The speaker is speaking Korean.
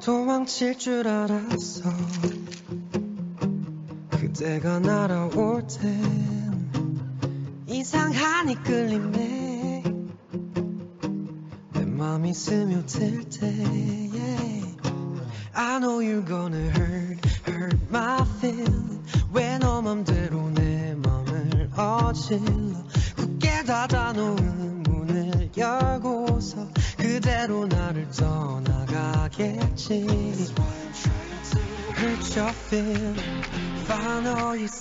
도망칠 줄 알았어. 그대가 날아올 땐 이상한 이끌림에 내 맘이 스며들 때 yeah. I know you're gonna hurt my feeling. 왜 너 맘대로 내 맘을 어질러. 굳게 닫아놓은 문을 열고서 그대로 나를 떠나가겠지. Hurt your feeling. Finally